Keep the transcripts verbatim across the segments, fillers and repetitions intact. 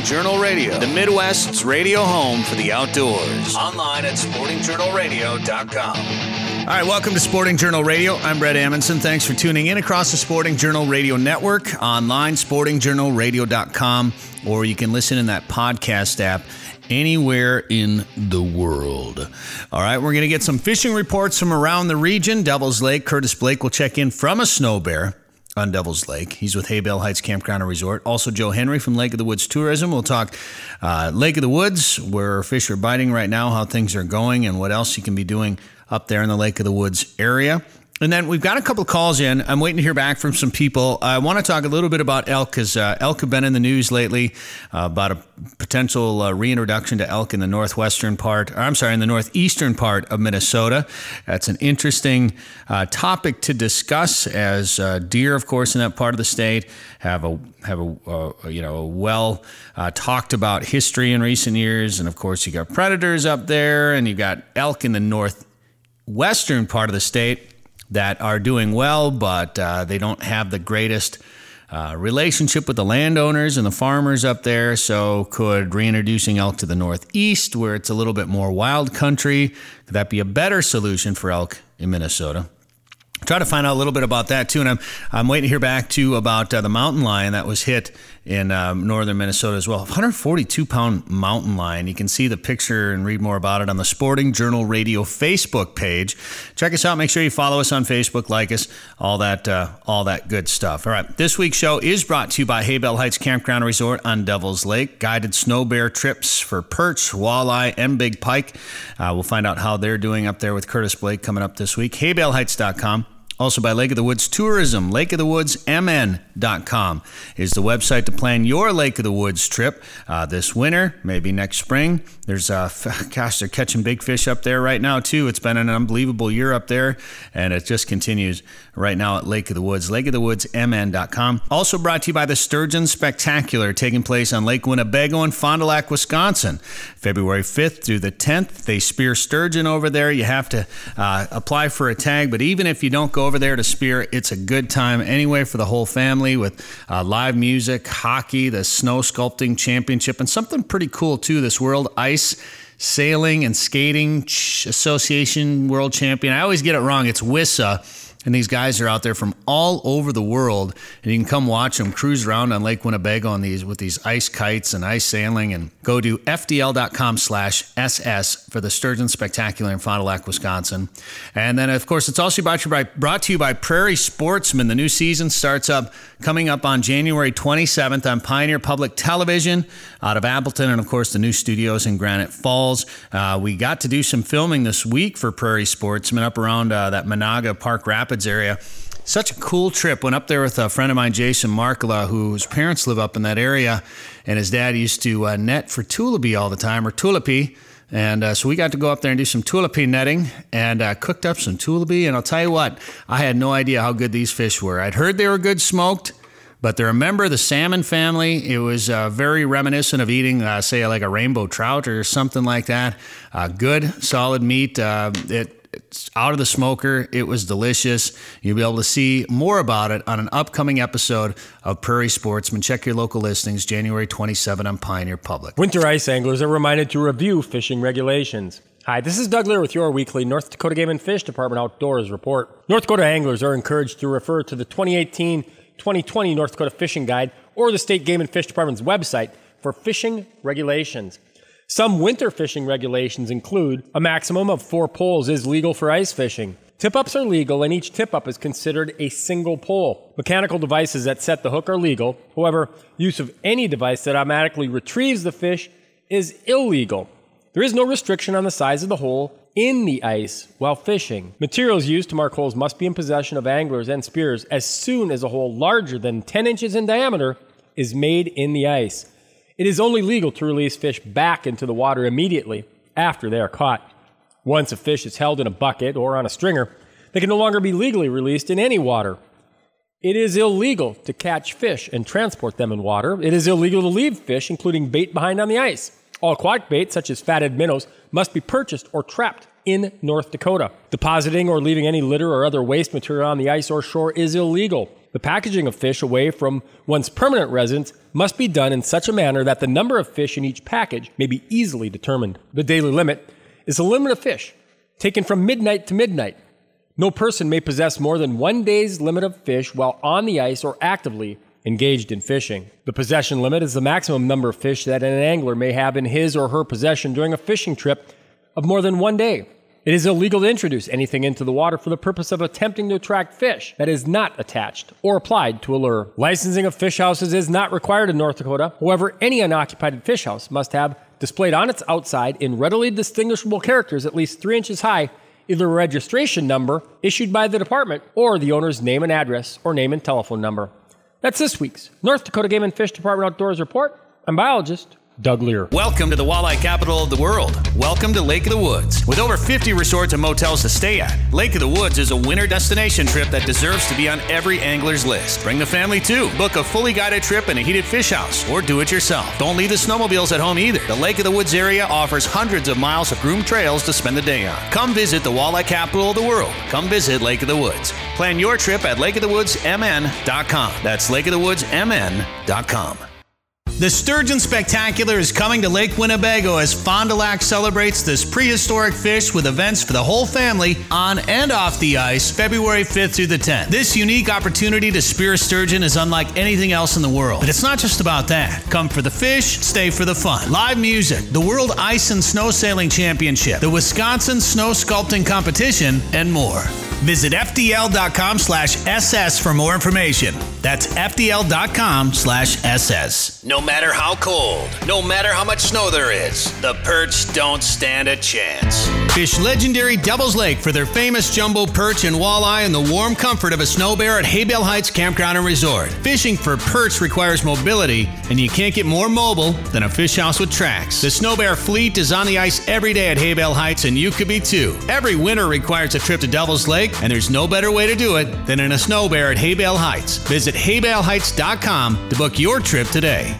Journal Radio, the Midwest's radio home for the outdoors. Online at sporting journal radio dot com. All right, welcome to Sporting Journal Radio. I'm Brett Amundson. Thanks for tuning in across the Sporting Journal Radio Network, online, sporting journal radio dot com, or you can listen in that podcast app anywhere in the world. All right, we're going to get some fishing reports from around the region. Devil's Lake, Curtis Blake will check in from a snow bear on Devil's Lake. He's with Haybale Heights Campground and Resort. Also, Joe Henry from Lake of the Woods Tourism. We'll talk uh, Lake of the Woods, where fish are biting right now, how things are going, and what else you can be doing up there in the Lake of the Woods area. And then we've got a couple of calls in. I'm waiting to hear back from some people. I want to talk a little bit about elk because uh, elk have been in the news lately uh, about a potential uh, reintroduction to elk in the northwestern part, or I'm sorry, in the northeastern part of Minnesota. That's an interesting uh, topic to discuss, as uh, deer, of course, in that part of the state have a have a uh, you know a well uh, talked about history in recent years, and of course you got predators up there, and you got elk in the northwestern part of the state that are doing well, but uh, they don't have the greatest uh, relationship with the landowners and the farmers up there. So could reintroducing elk to the northeast, where it's a little bit more wild country, could that be a better solution for elk in Minnesota? Try to find out a little bit about that too, and I'm I'm waiting to hear back too about uh, the mountain lion that was hit in um, northern Minnesota as well. one hundred forty-two pound mountain lion. You can see the picture and read more about it on the Sporting Journal Radio Facebook page. Check us out. Make sure you follow us on Facebook, like us, all that uh, all that good stuff. All right, this week's show is brought to you by Haybale Heights Campground and Resort on Devil's Lake. Guided snow bear trips for perch, walleye, and big pike. Uh, we'll find out how they're doing up there with Curtis Blake coming up this week. haybale heights dot com. Also by Lake of the Woods Tourism. lake of the woods m n dot com is the website to plan your Lake of the Woods trip uh, this winter, maybe next spring. There's, uh, gosh, they're catching big fish up there right now, too. It's been an unbelievable year up there, and it just continues right now at Lake of the Woods. lake of the woods m n dot com. Also brought to you by the Sturgeon Spectacular, taking place on Lake Winnebago in Fond du Lac, Wisconsin. February fifth through the tenth, they spear sturgeon over there. You have to uh, apply for a tag, but even if you don't go over there to spear, it's a good time anyway for the whole family, with uh, live music, hockey, the snow sculpting championship, and something pretty cool too, this World Ice Sailing and Skating Association World Champion. I always get it wrong. It's W I S A. And these guys are out there from all over the world, and you can come watch them cruise around on Lake Winnebago on these with these ice kites and ice sailing. And go to f d l dot com slash s s for the Sturgeon Spectacular in Fond du Lac, Wisconsin. And then, of course, it's also brought to you by, brought to you by Prairie Sportsman. The new season starts up coming up on January twenty-seventh on Pioneer Public Television out of Appleton, and, of course, the new studios in Granite Falls. Uh, we got to do some filming this week for Prairie Sportsman up around uh, that Monaga Park Rapids area. Such a cool trip. Went up there with a friend of mine, Jason Markula, whose parents live up in that area, and his dad used to uh, net for tullibee all the time, or tullipee. And uh, so we got to go up there and do some tullipee netting, and uh, cooked up some tullibee. And I'll tell you what, I had no idea how good these fish were. I'd heard they were good smoked, but they're a member of the salmon family. It was uh, very reminiscent of eating, uh, say, like a rainbow trout or something like that. Uh, good, solid meat. Uh, it It's out of the smoker. It was delicious. You'll be able to see more about it on an upcoming episode of Prairie Sportsman. Check your local listings, January twenty-seventh on Pioneer Public. Winter ice anglers are reminded to review fishing regulations. Hi, this is Doug Lear with your weekly North Dakota Game and Fish Department Outdoors Report. North Dakota anglers are encouraged to refer to the twenty eighteen twenty twenty North Dakota Fishing Guide or the State Game and Fish Department's website for fishing regulations. Some winter fishing regulations include a maximum of four poles is legal for ice fishing. Tip-ups are legal, and each tip-up is considered a single pole. Mechanical devices that set the hook are legal. However, use of any device that automatically retrieves the fish is illegal. There is no restriction on the size of the hole in the ice while fishing. Materials used to mark holes must be in possession of anglers and spearers as soon as a hole larger than ten inches in diameter is made in the ice. It is only legal to release fish back into the water immediately after they are caught. Once a fish is held in a bucket or on a stringer, they can no longer be legally released in any water. It is illegal to catch fish and transport them in water. It is illegal to leave fish, including bait, behind on the ice. All aquatic bait, such as fatted minnows, must be purchased or trapped in North Dakota. Depositing or leaving any litter or other waste material on the ice or shore is illegal. The packaging of fish away from one's permanent residence must be done in such a manner that the number of fish in each package may be easily determined. The daily limit is a limit of fish taken from midnight to midnight. No person may possess more than one day's limit of fish while on the ice or actively engaged in fishing. The possession limit is the maximum number of fish that an angler may have in his or her possession during a fishing trip of more than one day. It is illegal to introduce anything into the water for the purpose of attempting to attract fish that is not attached or applied to a lure. Licensing of fish houses is not required in North Dakota. However, any unoccupied fish house must have displayed on its outside in readily distinguishable characters at least three inches high either a registration number issued by the department or the owner's name and address or name and telephone number. That's this week's North Dakota Game and Fish Department Outdoors Report. I'm biologist Doug Lear. Welcome to the walleye capital of the world. Welcome to Lake of the Woods. With over fifty resorts and motels to stay at, Lake of the Woods is a winter destination trip that deserves to be on every angler's list. Bring the family too. Book a fully guided trip in a heated fish house or do it yourself. Don't leave the snowmobiles at home either. The Lake of the Woods area offers hundreds of miles of groomed trails to spend the day on. Come visit the walleye capital of the world. Come visit Lake of the Woods. Plan your trip at lake of the woods m n dot com. That's lake of the woods m n dot com. The Sturgeon Spectacular is coming to Lake Winnebago as Fond du Lac celebrates this prehistoric fish with events for the whole family on and off the ice February fifth through the tenth. This unique opportunity to spear sturgeon is unlike anything else in the world. But it's not just about that. Come for the fish, stay for the fun. Live music, the World Ice and Snow Sailing Championship, the Wisconsin Snow Sculpting Competition, and more. Visit F D L dot com slash S S for more information. That's F D L dot com slash S S. No matter how cold, no matter how much snow there is, the perch don't stand a chance. Fish legendary Devil's Lake for their famous jumbo perch and walleye in the warm comfort of a snow bear at Hay Bale Heights Campground and Resort. Fishing for perch requires mobility, and you can't get more mobile than a fish house with tracks. The snow bear fleet is on the ice every day at Hay Bale Heights, and you could be too. Every winter requires a trip to Devil's Lake, and there's no better way to do it than in a snow bear at Hay Bale Heights. Visit hay bale heights dot com to book your trip today.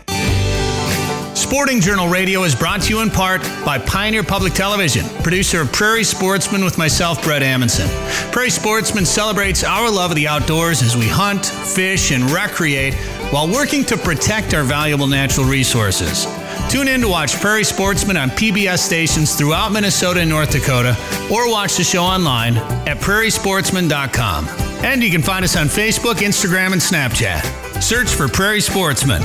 Sporting Journal Radio is brought to you in part by Pioneer Public Television, producer of Prairie Sportsman with myself, Brett Amundsen. Prairie Sportsman celebrates our love of the outdoors as we hunt, fish, and recreate while working to protect our valuable natural resources. Tune in to watch Prairie Sportsman on P B S stations throughout Minnesota and North Dakota, or watch the show online at prairie sportsman dot com. And you can find us on Facebook, Instagram, and Snapchat. Search for Prairie Sportsman.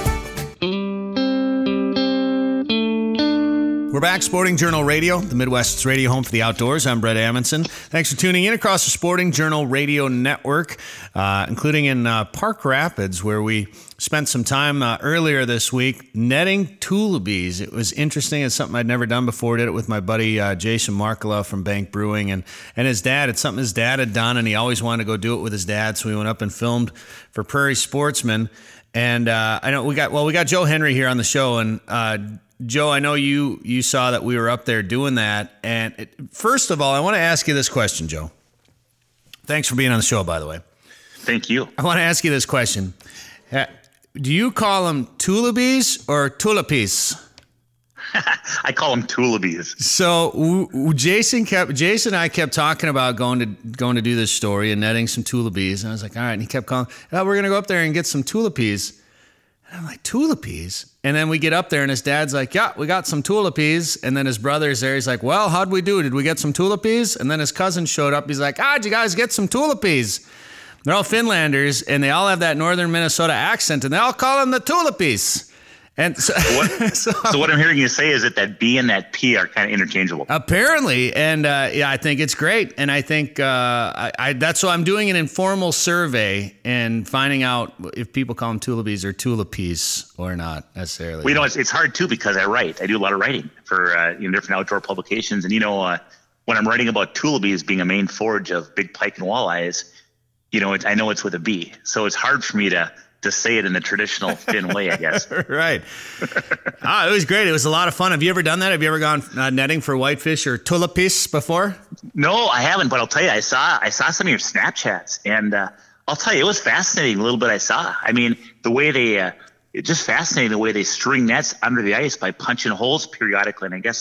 We're back, Sporting Journal Radio, the Midwest's radio home for the outdoors. I'm Brett Amundsen. Thanks for tuning in across the Sporting Journal Radio Network, uh, including in uh, Park Rapids, where we spent some time uh, earlier this week netting tulipies. It was interesting. It's something I'd never done before. Did it with my buddy uh, Jason Markula from Bank Brewing and, and his dad. It's something his dad had done, and he always wanted to go do it with his dad, so we went up and filmed for Prairie Sportsman. And uh, I know we got, well, we got Joe Henry here on the show, and uh, Joe, I know you you saw that we were up there doing that. And it, first of all, I want to ask you this question, Joe. Thanks for being on the show, by the way. Thank you. I want to ask you this question. Do you call them tulipies or tulipies? I call them tulipies. So w- w- Jason kept Jason and I kept talking about going to going to do this story and netting some tulipies. And I was like, all right. And he kept calling, oh, we're going to go up there and get some tulipies. And I'm like, tulipies? And then we get up there and his dad's like, yeah, we got some tulipies. And then his brother's there. He's like, well, how'd we do? Did we get some tulipies? And then his cousin showed up. He's like, ah, did you guys get some tulipies? They're all Finlanders, and they all have that northern Minnesota accent, and they all call them the tulipies. And so what, so, so what I'm hearing you say is that that B and that P are kind of interchangeable. Apparently, and uh, yeah, I think it's great. And I think uh, I, I, that's why I'm doing an informal survey and finding out if people call them tulipies or tulipies or not necessarily. Well, you know, it's, it's hard too because I write. I do a lot of writing for uh, you know different outdoor publications, and you know uh, when I'm writing about tulipies being a main forage of big pike and walleyes, you know, it, I know it's with a B, so it's hard for me to. to say it in the traditional Finn way, I guess. Right. Ah, it was great. It was a lot of fun. Have you ever done that? Have you ever gone uh, netting for whitefish or tulipies before? No, I haven't, but I'll tell you, I saw I saw some of your Snapchats, and uh, I'll tell you, it was fascinating a little bit I saw. I mean, the way they, uh, it's just fascinating the way they string nets under the ice by punching holes periodically, and I guess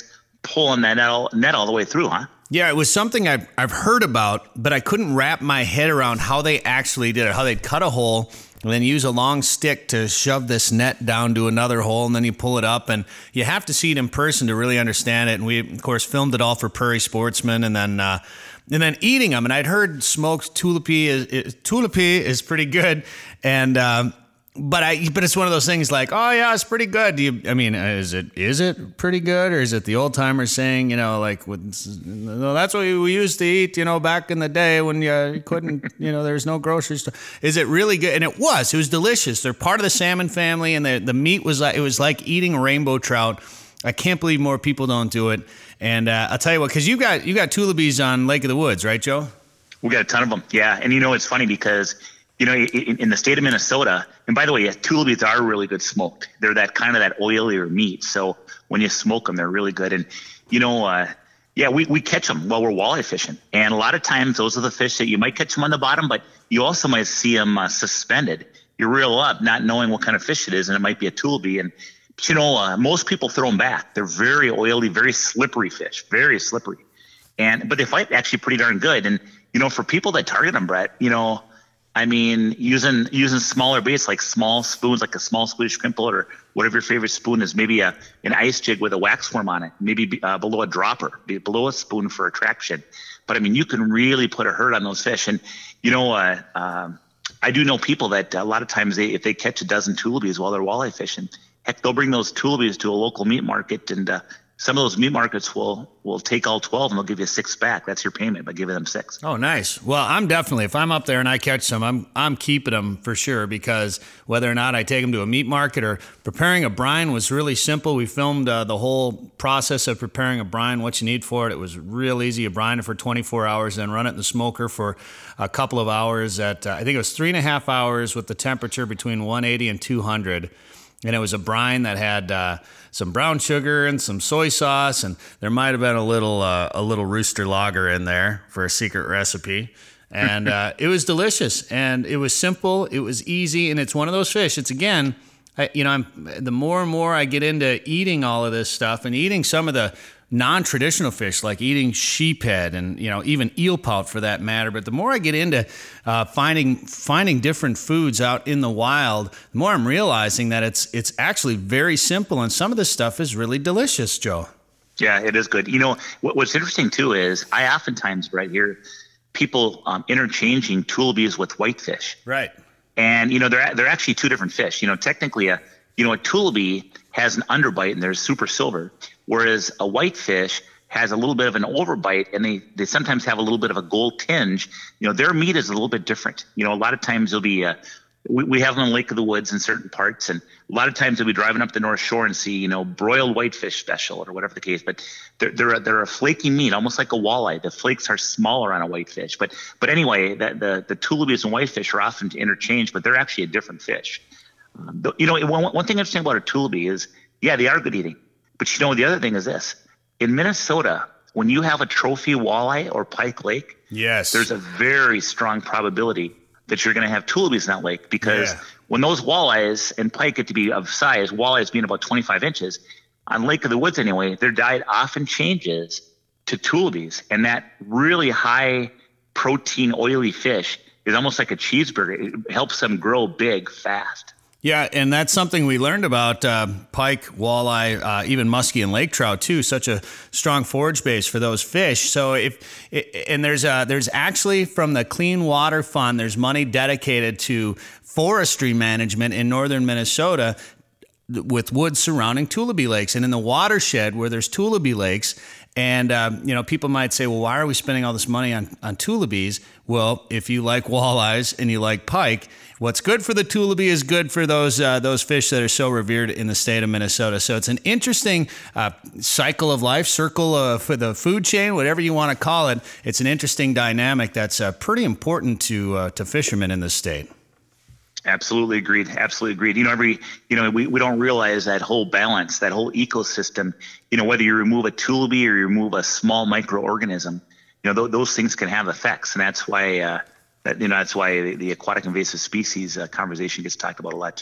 pulling that net all, net all the way through, huh? Yeah, it was something I've, I've heard about, but I couldn't wrap my head around how they actually did it, how they'd cut a hole and then use a long stick to shove this net down to another hole, and then you pull it up, and you have to see it in person to really understand it. And we, of course, filmed it all for Prairie Sportsman, and then uh, and then eating them. And I'd heard smoked tulipi is, is tulipi is pretty good, and um, but I but it's one of those things like, oh yeah, it's pretty good. Do you? I mean, is it is it pretty good, or is it the old timers saying, you know, like, with, no, that's what we used to eat, you know, back in the day when you couldn't, you know, there's no grocery store. Is it really good? And it was. It was delicious. They're part of the salmon family, and the the meat was like it was like eating rainbow trout. I can't believe more people don't do it. And uh, I'll tell you what, because you got you got tulipis on Lake of the Woods, right, Joe? We got a ton of them, yeah. And you know, it's funny because, you know, in, in the state of Minnesota, and by the way, yeah, tulipis are really good smoked. They're that kind of that oilier meat. So when you smoke them, they're really good. And, you know, uh, yeah, we, we catch them while we're walleye fishing. And a lot of times those are the fish that you might catch them on the bottom, but you also might see them uh, suspended. You reel up not knowing what kind of fish it is, and it might be a tulipi. And, you know, uh, most people throw them back. They're very oily, very slippery fish, very slippery. And but they fight actually pretty darn good. And, you know, for people that target them, Brett, you know, I mean, using using smaller baits like small spoons, like a small Swedish shrimp boat or whatever your favorite spoon is, maybe a an ice jig with a wax worm on it, maybe uh, below a dropper, be below a spoon for attraction. But I mean, you can really put a hurt on those fish. And, you know, uh, um, I do know people that a lot of times they if they catch a dozen tulipis while they're walleye fishing, heck, they'll bring those tulipis to a local meat market, and uh, some of those meat markets will will take all twelve and they'll give you six back. That's your payment by giving them six. Oh, nice. Well, I'm definitely, if I'm up there and I catch some, I'm I'm keeping them for sure, because whether or not I take them to a meat market or preparing a brine was really simple. We filmed uh, the whole process of preparing a brine, what you need for it. It was real easy. You brine it for twenty-four hours, then run it in the smoker for a couple of hours at, uh, I think it was three and a half hours with the temperature between one eighty and two hundred. And it was a brine that had uh, some brown sugar and some soy sauce, and there might have been a little uh, a little rooster lager in there for a secret recipe. And uh, it was delicious, and it was simple, it was easy, and it's one of those fish. It's again, I, you know, I'm, the more and more I get into eating all of this stuff and eating some of the non-traditional fish, like eating sheephead and, you know, even eel pout for that matter. But the more I get into uh, finding finding different foods out in the wild, the more I'm realizing that it's it's actually very simple, and some of this stuff is really delicious, Joe. Yeah, it is good. You know, what, what's interesting too is I oftentimes right here people um, interchanging tulipis with whitefish. Right. And you know, they're they're actually two different fish. You know, technically a you know a tulipi has an underbite and there's super silver, whereas a whitefish has a little bit of an overbite, and they, they sometimes have a little bit of a gold tinge. You know, their meat is a little bit different. You know, a lot of times they'll be, uh, we, we have them on Lake of the Woods in certain parts, and a lot of times they'll be driving up the North Shore and see, you know, broiled whitefish special or whatever the case. But they're they're a, they're a flaky meat, almost like a walleye. The flakes are smaller on a whitefish. But but anyway, the the, the tulipis and whitefish are often interchanged, but they're actually a different fish. Um, you know, one, one thing interesting about a tulipi is, yeah, they are good eating. But you know, the other thing is this. In Minnesota, when you have a trophy walleye or pike lake, yes, there's a very strong probability that you're going to have tulipis in that lake, because yeah. when those walleyes and pike get to be of size, walleyes being about twenty-five inches, on Lake of the Woods anyway, their diet often changes to tulipis. And that really high protein, oily fish is almost like a cheeseburger. It helps them grow big fast. Yeah, and that's something we learned about uh, pike, walleye, uh, even muskie and lake trout too. Such a strong forage base for those fish. So if and there's uh, there's actually from the Clean Water Fund, there's money dedicated to forestry management in northern Minnesota with woods surrounding tulipi lakes, and in the watershed where there's tulipi lakes. And, um, you know, people might say, well, why are we spending all this money on, on tulipis? Well, if you like walleyes and you like pike, what's good for the tulipi is good for those uh, those fish that are so revered in the state of Minnesota. So it's an interesting uh, cycle of life, circle uh, for the food chain, whatever you want to call it. It's an interesting dynamic that's uh, pretty important to uh, to fishermen in this state. Absolutely agreed. Absolutely agreed. You know, every, you know, we, we don't realize that whole balance, that whole ecosystem, you know, whether you remove a tulipi or you remove a small microorganism, you know, th- those things can have effects. And that's why, uh, that, you know, that's why the, the aquatic invasive species uh, conversation gets talked about a lot too.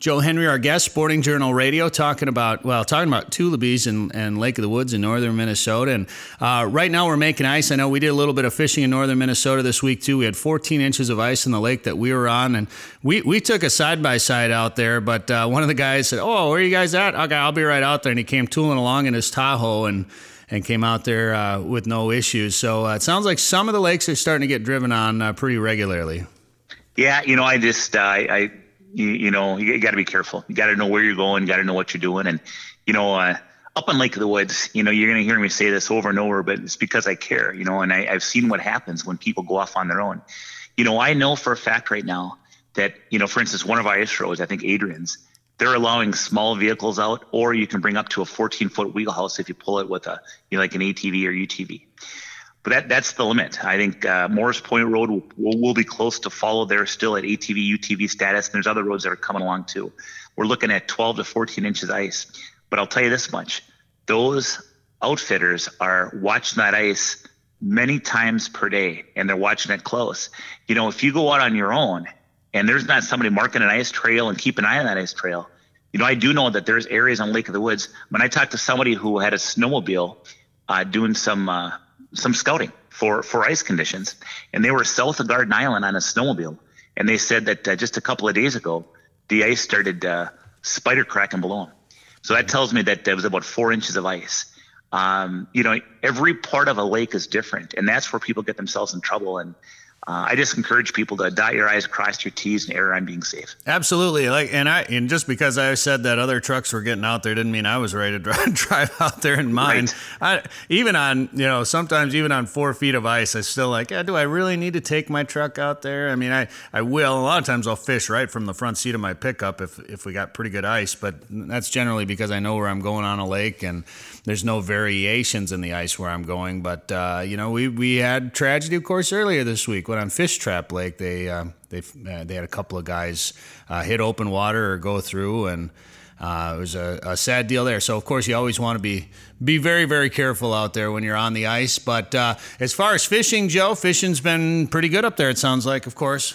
Joe Henry, our guest, Sporting Journal Radio, talking about, well, talking about Tullabees and, and Lake of the Woods in northern Minnesota. And uh, right now we're making ice. I know we did a little bit of fishing in northern Minnesota this week, too. We had fourteen inches of ice in the lake that we were on. And we, we took a side-by-side out there. But uh, one of the guys said, oh, where are you guys at? Okay, I'll be right out there. And he came tooling along in his Tahoe and, and came out there uh, with no issues. So uh, it sounds like some of the lakes are starting to get driven on uh, pretty regularly. Yeah, you know, I just, uh, I... You, you know, you, you got to be careful. You got to know where you're going. You got to know what you're doing. And, you know, uh, up on Lake of the Woods, you know, you're going to hear me say this over and over, but it's because I care, you know, and I, I've seen what happens when people go off on their own. You know, I know for a fact right now that, you know, for instance, one of our ice roads, I think Adrian's, they're allowing small vehicles out, or you can bring up to a fourteen foot wheelhouse if you pull it with a, you know, like an A T V or U T V. But that that's the limit. I think uh, Morris Point Road will, will, will be close to follow there still at A T V, U T V status. And there's other roads that are coming along too. We're looking at twelve to fourteen inches ice. But I'll tell you this much. Those outfitters are watching that ice many times per day, and they're watching it close. You know, if you go out on your own and there's not somebody marking an ice trail and keep an eye on that ice trail, you know, I do know that there's areas on Lake of the Woods. When I talked to somebody who had a snowmobile uh, doing some uh, – some scouting for, for ice conditions. And they were south of Garden Island on a snowmobile. And they said that uh, just a couple of days ago, the ice started uh, spider cracking below them. So that tells me that there was about four inches of ice. Um, you know, every part of a lake is different, and that's where people get themselves in trouble. And Uh, I just encourage people to dot your I's, cross your T's, and err on being safe. Absolutely. Like, and I, and just because I said that other trucks were getting out there didn't mean I was ready to drive, drive out there in mine. Right. I, even on, you know, sometimes even on four feet of ice, I still like, yeah, do I really need to take my truck out there? I mean, I, I will. A lot of times I'll fish right from the front seat of my pickup if, if we got pretty good ice, but that's generally because I know where I'm going on a lake and there's no variations in the ice where I'm going. But, uh, you know, we, we had tragedy, of course, earlier this week when on Fish Trap Lake, they uh, they uh, they had a couple of guys uh, hit open water or go through, and uh, it was a, a sad deal there. So, of course, you always want to be be very, very careful out there when you're on the ice. But uh, as far as fishing, Joe, fishing's been pretty good up there, it sounds like, of course.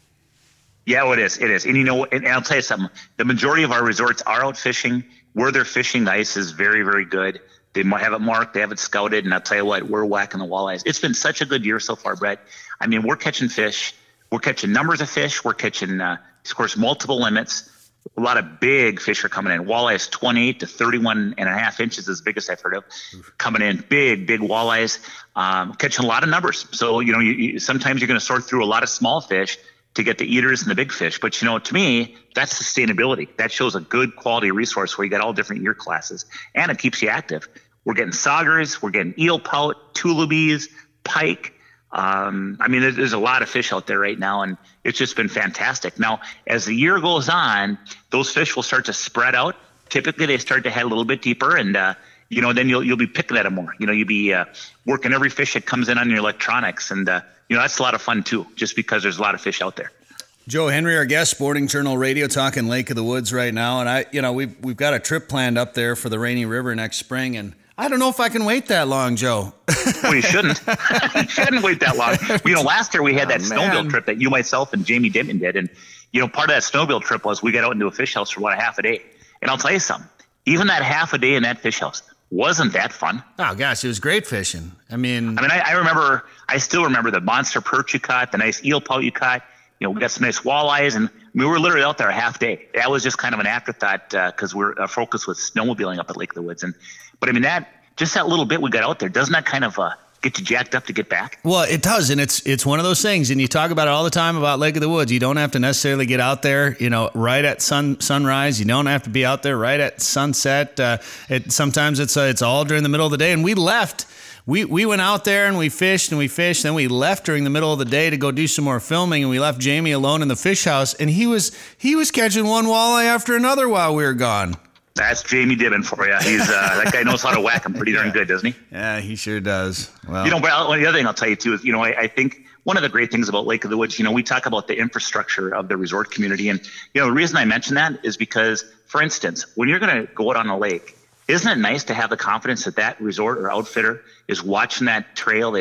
Yeah, well, it is. It is. And, you know, and I'll tell you something. The majority of our resorts are out fishing. Where they're fishing, the ice is very, very good. They might have it marked. They have it scouted. And I'll tell you what, we're whacking the walleyes. It's been such a good year so far, Brett. I mean, we're catching fish. We're catching numbers of fish. We're catching, uh, of course, multiple limits. A lot of big fish are coming in. Walleyes twenty-eight to thirty-one and a half inches is the biggest I've heard of. Coming in big, big walleyes. Um, catching a lot of numbers. So, you know, you, you, sometimes you're going to sort through a lot of small fish to get the eaters and the big fish. But, you know, to me, that's sustainability. That shows a good quality resource where you got all different year classes, and it keeps you active. We're getting saugers, we're getting eel pout, tullabees, pike. Um, I mean, there's, there's a lot of fish out there right now, and it's just been fantastic. Now, as the year goes on, those fish will start to spread out. Typically, they start to head a little bit deeper, and, uh, you know, then you'll you'll be picking at them more. You know, you'll be uh, working every fish that comes in on your electronics, and, uh, you know, that's a lot of fun, too, just because there's a lot of fish out there. Joe Henry, our guest, Sporting Journal Radio, talking Lake of the Woods right now. And, I, you know, we've, we've got a trip planned up there for the Rainy River next spring, and I don't know if I can wait that long, Joe. Well, you shouldn't. You shouldn't wait that long. You know, last year we had that oh, snowmobile trip that you, myself, and Jamie Dimon did. And, you know, part of that snowmobile trip was we got out into a fish house for about a half a day. And I'll tell you something, even that half a day in that fish house wasn't that fun. Oh, gosh, it was great fishing. I mean, I mean, I, I remember, I still remember the monster perch you caught, the nice eel pout you caught. You know, we got some nice walleyes, and we were literally out there a half day. That was just kind of an afterthought because uh, we're our focus was snowmobiling up at Lake of the Woods. And but I mean that just that little bit we got out there, doesn't that kind of uh, get you jacked up to get back? Well, it does, and it's it's one of those things. And you talk about it all the time about Lake of the Woods. You don't have to necessarily get out there, you know, right at sun sunrise. You don't have to be out there right at sunset. Uh, it sometimes it's uh, it's all during the middle of the day. And we left. We we went out there and we fished and we fished. Then we left during the middle of the day to go do some more filming, and we left Jamie alone in the fish house. And he was he was catching one walleye after another while we were gone. That's Jamie Dimon for you. He's uh, that guy knows how to whack him pretty darn good, doesn't he? Yeah, he sure does. Well, you know, but the other thing I'll tell you too is, you know, I, I think one of the great things about Lake of the Woods, you know, we talk about the infrastructure of the resort community, and you know, the reason I mention that is because, for instance, when you're going to go out on a lake, isn't it nice to have the confidence that that resort or outfitter is watching that trail? They've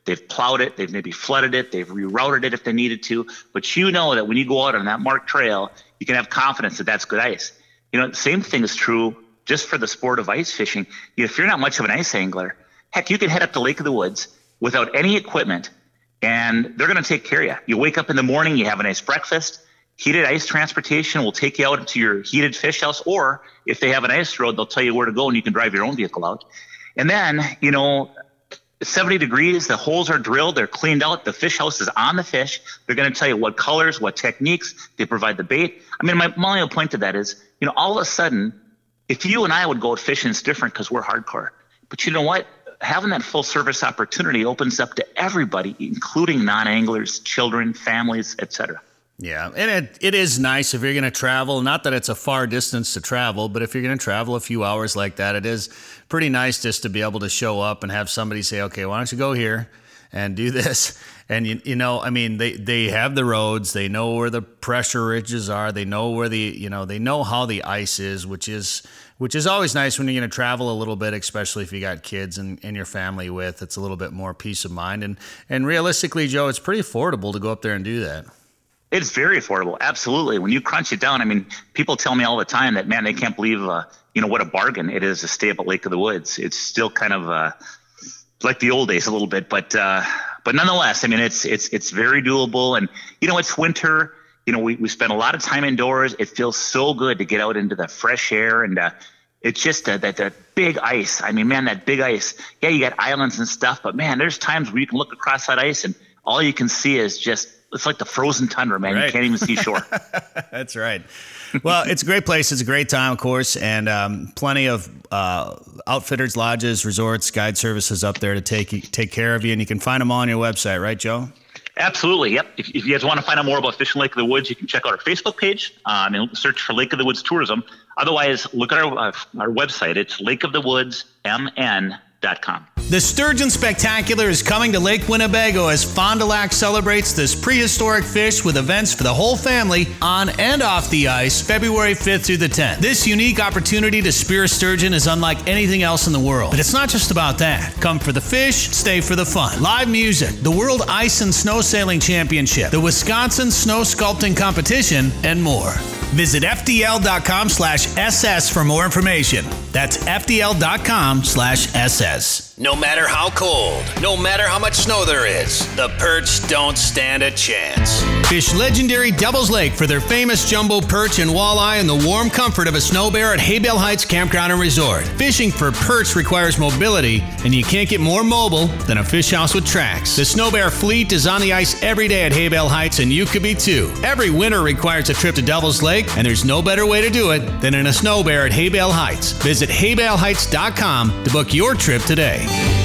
they've plowed it, they've maybe flooded it, they've rerouted it if they needed to. But you know that when you go out on that marked trail, you can have confidence that that's good ice. You know, the same thing is true just for the sport of ice fishing. If you're not much of an ice angler, heck, you can head up to Lake of the Woods without any equipment, and they're going to take care of you. You wake up in the morning, you have a nice breakfast. Heated ice transportation will take you out into your heated fish house, or if they have an ice road, they'll tell you where to go and you can drive your own vehicle out. And then, you know, seventy degrees, the holes are drilled, they're cleaned out, the fish house is on the fish. They're going to tell you what colors, what techniques, they provide the bait. I mean, my, my only point to that is, you know, all of a sudden, if you and I would go out fishing, it's different because we're hardcore. But you know what? Having that full service opportunity opens up to everybody, including non-anglers, children, families, et cetera. Yeah, and it, it is nice if you're going to travel, not that it's a far distance to travel, but if you're going to travel a few hours like that, it is pretty nice just to be able to show up and have somebody say, okay, why don't you go here and do this? And, you, you know, I mean, they, they have the roads, they know where the pressure ridges are, they know where the, you know, they know how the ice is, which is, which is always nice when you're going to travel a little bit, especially if you got kids and, and your family with. It's a little bit more peace of mind. And, and realistically, Joe, it's pretty affordable to go up there and do that. It's very affordable. Absolutely. When you crunch it down, I mean, people tell me all the time that, man, they can't believe, uh, you know, what a bargain it is to stay up at Lake of the Woods. It's still kind of uh, like the old days a little bit, but uh, but nonetheless, I mean, it's it's it's very doable. And, you know, it's winter. You know, we, we spend a lot of time indoors. It feels so good to get out into the fresh air. And uh, it's just uh, that, that big ice. I mean, man, that big ice. Yeah, you got islands and stuff, but, man, there's times where you can look across that ice and all you can see is just, it's like the frozen tundra, man. Right. You can't even see shore. That's right. Well, it's a great place. It's a great time, of course, and um, plenty of uh, outfitters, lodges, resorts, guide services up there to take take care of you, and you can find them all on your website, right, Joe? Absolutely. Yep. If, if you guys want to find out more about Fishing Lake of the Woods, you can check out our Facebook page um, and search for Lake of the Woods Tourism. Otherwise, look at our uh, our website. It's lake of the woods m n dot com. The Sturgeon Spectacular is coming to Lake Winnebago as Fond du Lac celebrates this prehistoric fish with events for the whole family on and off the ice February fifth through the tenth. This unique opportunity to spear a sturgeon is unlike anything else in the world. But it's not just about that. Come for the fish, stay for the fun. Live music, the World Ice and Snow Sailing Championship, the Wisconsin Snow Sculpting Competition, and more. Visit F D L dot com slash S S for more information. That's F D L dot com slash S S. No matter how cold, no matter how much snow there is, the perch don't stand a chance. Fish legendary Devil's Lake for their famous jumbo perch and walleye in the warm comfort of a snow bear at Hay Bale Heights Campground and Resort. Fishing for perch requires mobility, and you can't get more mobile than a fish house with tracks. The snow bear fleet is on the ice every day at Hay Bale Heights, and you could be too. Every winter requires a trip to Devil's Lake, and there's no better way to do it than in a snow bear at Hay Bale Heights. Visit hay bale heights dot com to book your trip today.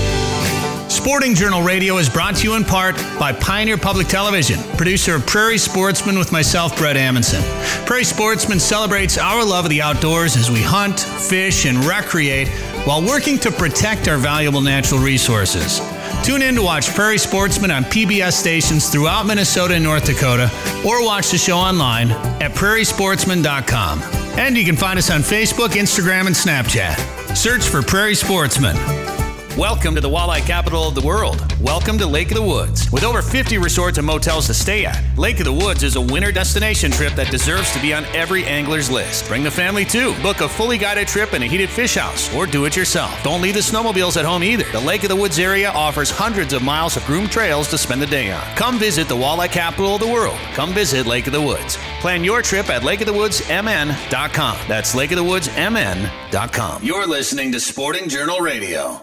Sporting Journal Radio is brought to you in part by Pioneer Public Television, producer of Prairie Sportsman with myself, Brett Amundsen. Prairie Sportsman celebrates our love of the outdoors as we hunt, fish, and recreate while working to protect our valuable natural resources. Tune in to watch Prairie Sportsman on P B S stations throughout Minnesota and North Dakota, or watch the show online at prairie sportsman dot com. And you can find us on Facebook, Instagram, and Snapchat. Search for Prairie Sportsman. Welcome to the walleye capital of the world. Welcome to Lake of the Woods. With over fifty resorts and motels to stay at, Lake of the Woods is a winter destination trip that deserves to be on every angler's list. Bring the family too. Book a fully guided trip in a heated fish house or do it yourself. Don't leave the snowmobiles at home either. The Lake of the Woods area offers hundreds of miles of groomed trails to spend the day on. Come visit the walleye capital of the world. Come visit Lake of the Woods. Plan your trip at lake of the woods m n dot com. That's lake of the woods m n dot com. You're listening to Sporting Journal Radio.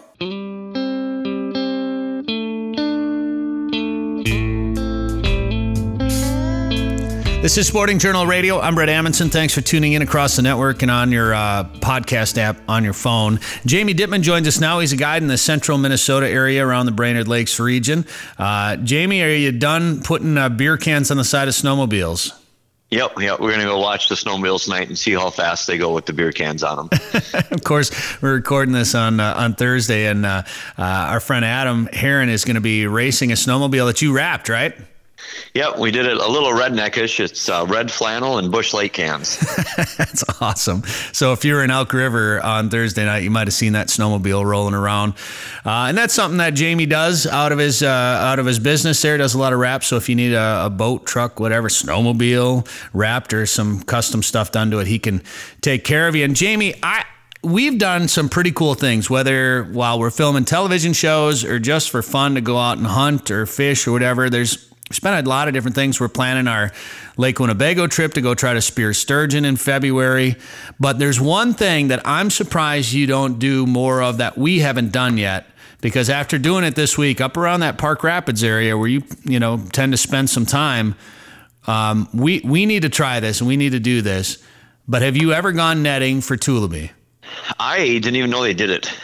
This is Sporting Journal Radio. I'm Brett Amundsen. Thanks for tuning in across the network and on your uh, podcast app on your phone. Jamie Dittman joins us now. He's a guide in the central Minnesota area around the Brainerd Lakes region. Uh, Jamie, are you done putting uh, beer cans on the side of snowmobiles? Yep, yep. We're going to go watch the snowmobiles tonight and see how fast they go with the beer cans on them. Of course, we're recording this on uh, on Thursday, and uh, uh, our friend Adam Heron is going to be racing a snowmobile that you wrapped, right? Yep, we did it a little redneckish. It's uh, red flannel and Busch Light cans. That's awesome. So if you were in Elk River on Thursday night, you might have seen that snowmobile rolling around, uh, and that's something that Jamie does out of his uh, out of his business. There does a lot of wraps. So if you need a, a boat, truck, whatever, snowmobile wrapped or some custom stuff done to it, he can take care of you. And Jamie, I. We've done some pretty cool things, whether while we're filming television shows or just for fun to go out and hunt or fish or whatever. There's we spent a lot of different things. We're planning our Lake Winnebago trip to go try to spear sturgeon in February. But there's one thing that I'm surprised you don't do more of that we haven't done yet. Because after doing it this week up around that Park Rapids area where you you know tend to spend some time, um, we we need to try this and we need to do this. But have you ever gone netting for Tullibee? I didn't even know they did it.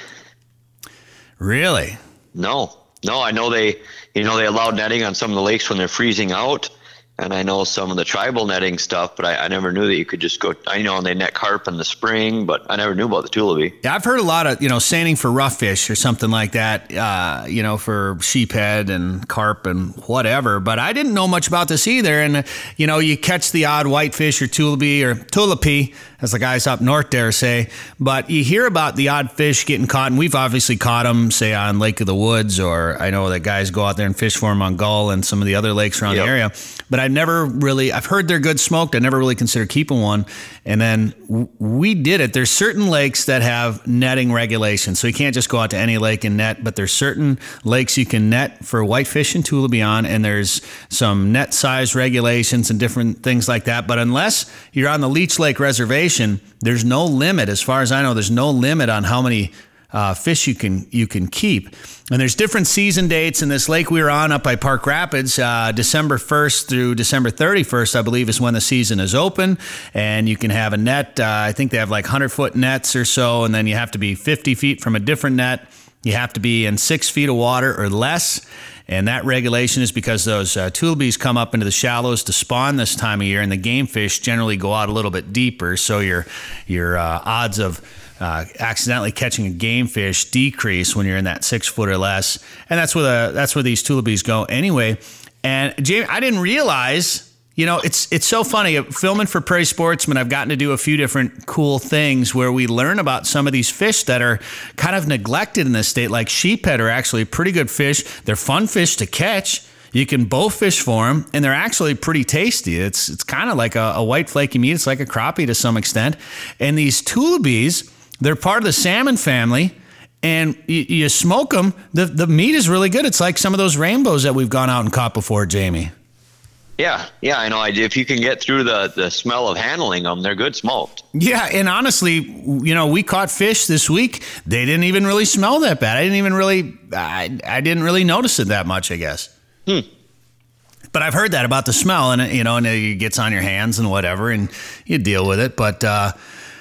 Really? No, no. I know they, you know, they allowed netting on some of the lakes when they're freezing out, and I know some of the tribal netting stuff. But I, I never knew that you could just go. I know they net carp in the spring, but I never knew about the Tullibee. Yeah, I've heard a lot of you know seining for rough fish or something like that. Uh, you know, for sheephead and carp and whatever. But I didn't know much about this either. And you know, you catch the odd whitefish or Tullibee or tullipee, as the guys up north there say. But you hear about the odd fish getting caught, and we've obviously caught them, say, on Lake of the Woods, or I know that guys go out there and fish for them on Gull and some of the other lakes around yep. the area. But I've never really, I've heard they're good smoked. I never really considered keeping one. And then w- we did it. There's certain lakes that have netting regulations. So you can't just go out to any lake and net, but there's certain lakes you can net for whitefish and Tullibee on, and there's some net size regulations and different things like that. But unless you're on the Leech Lake Reservation, there's no limit. As far as I know, there's no limit on how many uh, fish you can you can keep. And there's different season dates. In this lake we were on up by Park Rapids, uh, December first through December thirty-first, I believe, is when the season is open. And you can have a net. Uh, I think they have like one hundred foot nets or so, and then you have to be fifty feet from a different net. You have to be in six feet of water or less. And that regulation is because those uh, Tullibees come up into the shallows to spawn this time of year, and the game fish generally go out a little bit deeper. So your your uh, odds of uh, accidentally catching a game fish decrease when you're in that six foot or less. And that's where the that's where these Tullibees go anyway. And Jamie, I didn't realize. You know, it's it's so funny. Filming for Prairie Sportsman, I've gotten to do a few different cool things where we learn about some of these fish that are kind of neglected in this state. Like sheephead are actually pretty good fish. They're fun fish to catch. You can bow fish for them, and they're actually pretty tasty. It's it's kind of like a, a white flaky meat. It's like a crappie to some extent. And these Tullibees, they're part of the salmon family. And you, you smoke them. The, the meat is really good. It's like some of those rainbows that we've gone out and caught before, Jamie. Yeah, yeah, I know. If you can get through the, the smell of handling them, they're good smoked. Yeah, and honestly, you know, we caught fish this week. They didn't even really smell that bad. I didn't even really, I, I didn't really notice it that much, I guess. Hmm. But I've heard that about the smell, and you know, and it gets on your hands and whatever, and you deal with it. But uh,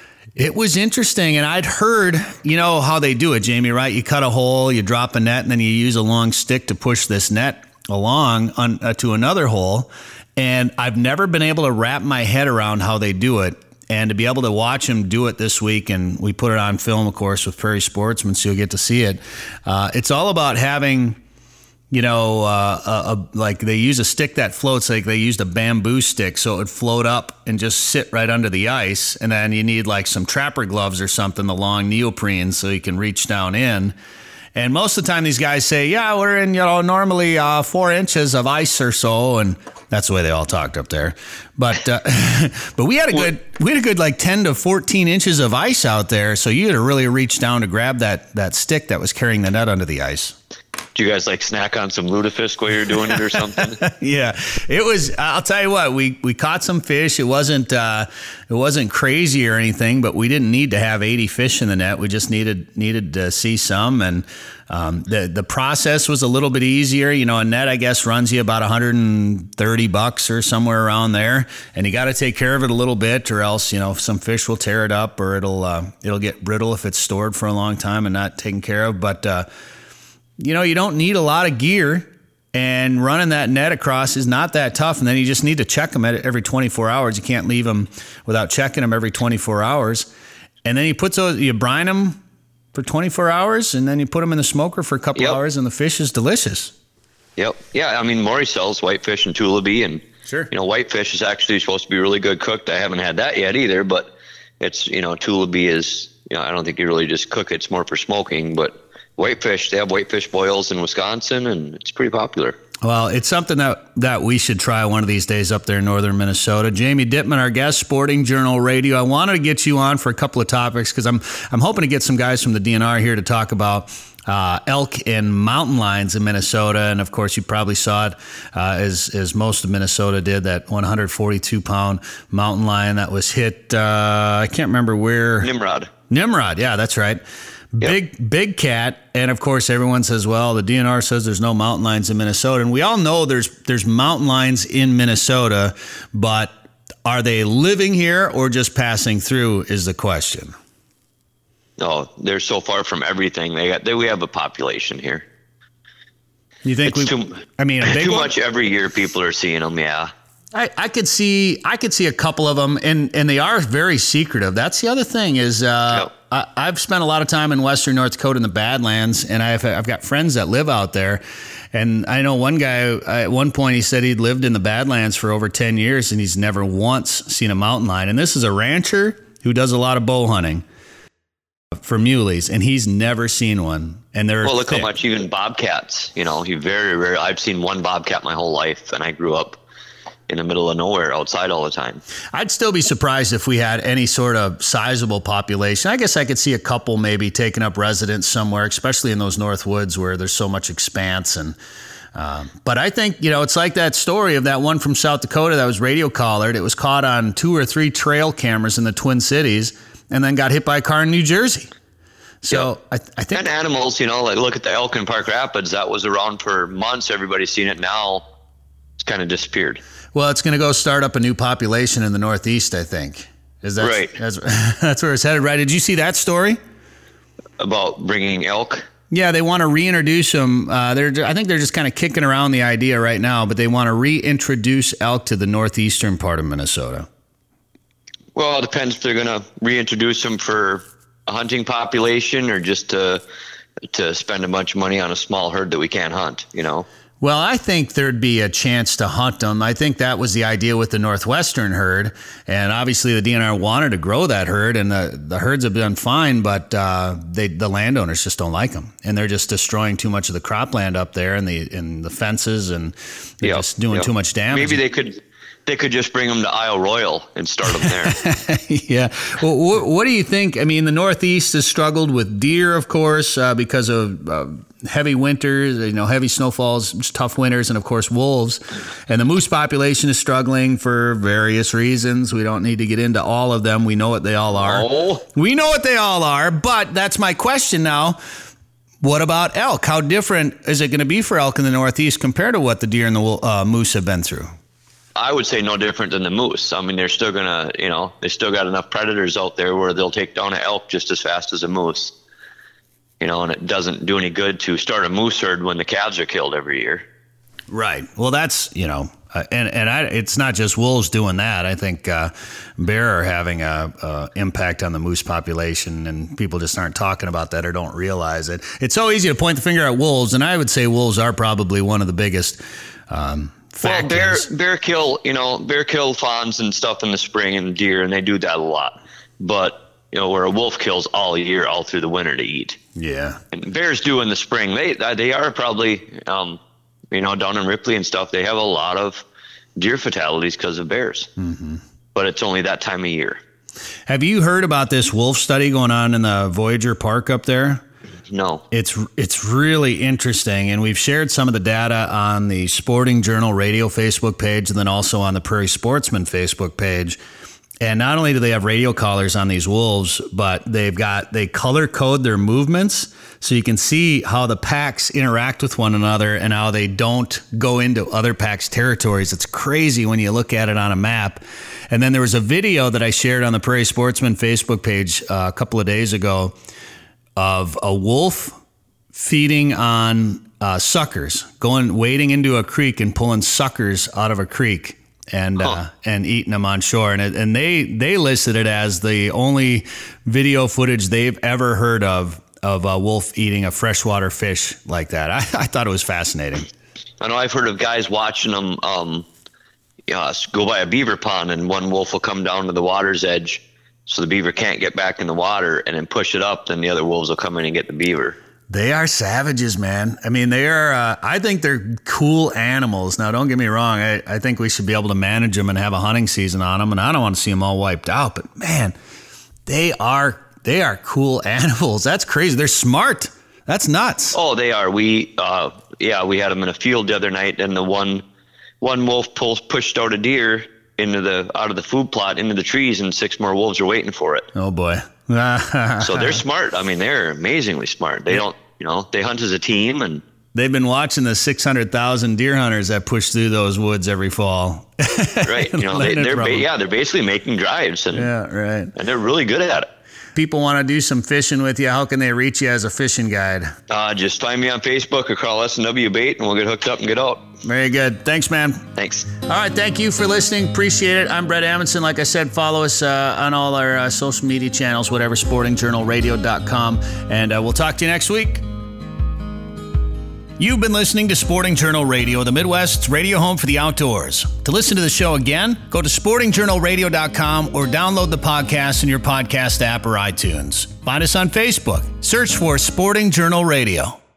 it was interesting, and I'd heard, you know, how they do it, Jamie, right? You cut a hole, you drop a net, and then you use a long stick to push this net along on, uh, to another hole. And I've never been able to wrap my head around how they do it. And to be able to watch them do it this week, and we put it on film, of course, with Prairie Sportsman, so you'll get to see it. Uh, it's all about having, you know, uh, a, a, like they use a stick that floats, like they used a bamboo stick, so it would float up and just sit right under the ice. And then you need like some trapper gloves or something, the long neoprene, so you can reach down in. And most of the time, these guys say, "Yeah, we're in, you know, normally uh, four inches of ice or so," and that's the way they all talked up there. But uh, but we had a good we had a good like ten to fourteen inches of ice out there, so you had to really reach down to grab that that stick that was carrying the net under the ice. Do you guys like snack on some lutefisk while you're doing it or something? Yeah, it was. I'll tell you what, we we caught some fish. It wasn't uh, it wasn't crazy or anything, but we didn't need to have eighty fish in the net. We just needed needed to see some, and um, the the process was a little bit easier. You know, a net I guess runs you about one hundred thirty bucks or somewhere around there, and you got to take care of it a little bit, or else you know some fish will tear it up, or it'll uh, it'll get brittle if it's stored for a long time and not taken care of. But uh, you know, you don't need a lot of gear, and running that net across is not that tough. And then you just need to check them at every twenty-four hours. You can't leave them without checking them every twenty-four hours. And then you put those, you brine them for twenty-four hours, and then you put them in the smoker for a couple yep. hours, and the fish is delicious. Yep. Yeah. I mean, Maury sells whitefish and Tullibee, and sure. you know, whitefish is actually supposed to be really good cooked. I haven't had that yet either, but it's, you know, Tullibee is, you know, I don't think you really just cook it. It's more for smoking, but whitefish, they have whitefish boils in Wisconsin, and it's pretty popular. Well, it's something that, that we should try one of these days up there in northern Minnesota. Jamie Dittman, our guest, Sporting Journal Radio. I wanted to get you on for a couple of topics because I'm I'm hoping to get some guys from the D N R here to talk about uh, elk and mountain lions in Minnesota. And, of course, you probably saw it, uh, as, as most of Minnesota did, that one hundred forty-two pound mountain lion that was hit, uh, I can't remember where. Nimrod. Nimrod, yeah, that's right. Big, yep. big cat. And of course, everyone says, well, the D N R says there's no mountain lions in Minnesota. And we all know there's, there's mountain lions in Minnesota, but are they living here or just passing through is the question. No, they're so far from everything. They got, they, we have a population here. You think we, too, I mean, a big too one? much every year people are seeing them. Yeah. I, I could see I could see a couple of them, and, and they are very secretive. That's the other thing is uh, yep. I, I've spent a lot of time in western North Dakota in the Badlands, and I've I've got friends that live out there. And I know one guy, at one point, he said he'd lived in the Badlands for over ten years, and he's never once seen a mountain lion. And this is a rancher who does a lot of bow hunting for muleys, and he's never seen one. And they're well, look thick. how much even bobcats, you know, he very rare. I've seen one bobcat my whole life, and I grew up in the middle of nowhere outside all the time. I'd still be surprised if we had any sort of sizable population. I guess I could see a couple maybe taking up residence somewhere, especially in those north woods where there's so much expanse. And um, but I think, you know, it's like that story of that one from South Dakota that was radio collared. It was caught on two or three trail cameras in the Twin Cities and then got hit by a car in New Jersey. So yep. I, th- I think... And animals, you know, like look at the elk in Park Rapids. That was around for months. Everybody's seen it now. It's kind of disappeared. Well, it's going to go start up a new population in the Northeast, I think. Is that right? That's, that's where it's headed, right? Did you see that story about bringing elk? Yeah, they want to reintroduce them. Uh, they're, I think they're just kind of kicking around the idea right now, but they want to reintroduce elk to the northeastern part of Minnesota. Well, it depends if they're going to reintroduce them for a hunting population or just to to spend a bunch of money on a small herd that we can't hunt. You know. Well, I think there'd be a chance to hunt them. I think that was the idea with the Northwestern herd. And obviously the D N R wanted to grow that herd, and the, the herds have done fine, but uh, they, the landowners just don't like them. And they're just destroying too much of the cropland up there and the and the fences, and they're yep, just doing yep. too much damage. Maybe they could they could just bring them to Isle Royal and start them there. Yeah. Well, what, what do you think? I mean, the Northeast has struggled with deer, of course, uh, because of uh, heavy winters, you know, heavy snowfalls, just tough winters, and of course wolves. And the moose population is struggling for various reasons. We don't need to get into all of them. We know what they all are. Oh. We know what they all are, but that's my question now. What about elk? How different is it going to be for elk in the Northeast compared to what the deer and the uh, moose have been through? I would say no different than the moose. I mean, they're still going to, you know, they still got enough predators out there where they'll take down an elk just as fast as a moose. You know, and it doesn't do any good to start a moose herd when the calves are killed every year. Right. Well, that's, you know, uh, and and I, it's not just wolves doing that. I think uh, bear are having a, a impact on the moose population, and people just aren't talking about that or don't realize it. It's so easy to point the finger at wolves, and I would say wolves are probably one of the biggest um, factors. Well, bear, bear kill, you know, bear kill fawns and stuff in the spring and deer, and they do that a lot. But, you know, where a wolf kills all year, all through the winter to eat. Yeah. And bears do in the spring. They they are probably, um, you know, down in Ripley and stuff, they have a lot of deer fatalities because of bears. Mm-hmm. But it's only that time of year. Have you heard about this wolf study going on in the Voyager Park up there? No. It's it's really interesting, and we've shared some of the data on the Sporting Journal Radio Facebook page and then also on the Prairie Sportsman Facebook page. And not only do they have radio collars on these wolves, but they've got, they color code their movements so you can see how the packs interact with one another and how they don't go into other packs' territories. It's crazy when you look at it on a map. And then there was a video that I shared on the Prairie Sportsman Facebook page uh, a couple of days ago of a wolf feeding on uh, suckers, going, wading into a creek and pulling suckers out of a creek. And huh. uh, and eating them on shore, and it, and they they listed it as the only video footage they've ever heard of of a wolf eating a freshwater fish like that. I, I thought it was fascinating. I know I've heard of guys watching them um, uh, go by a beaver pond, and one wolf will come down to the water's edge so the beaver can't get back in the water, and then push it up, then the other wolves will come in and get the beaver. They are savages, man. I mean, they are, uh, I think they're cool animals. Now, don't get me wrong. I, I think we should be able to manage them and have a hunting season on them, and I don't want to see them all wiped out. But, man, they are they are cool animals. That's crazy. They're smart. That's nuts. Oh, they are. We, uh, yeah, we had them in a field the other night, and the one one wolf pulls, pushed out a deer into the out of the food plot into the trees, and six more wolves are waiting for it. Oh, boy. So they're smart. I mean, they're amazingly smart. They don't, you know, they hunt as a team, and they've been watching the six hundred thousand deer hunters that push through those woods every fall. Right. You know, they, they're ba- yeah, they're basically making drives, and yeah, right. And they're really good at it. People want to do some fishing with you. How can they reach you as a fishing guide? Uh, just find me on Facebook or call S and W Bait, and we'll get hooked up and get out. Very good. Thanks, man. Thanks. All right. Thank you for listening. Appreciate it. I'm Brett Amundson. Like I said, follow us uh, on all our uh, social media channels, whatever, sporting journal radio dot com. And uh, we'll talk to you next week. You've been listening to Sporting Journal Radio, the Midwest's radio home for the outdoors. To listen to the show again, go to sporting journal radio dot com or download the podcast in your podcast app or iTunes. Find us on Facebook. Search for Sporting Journal Radio.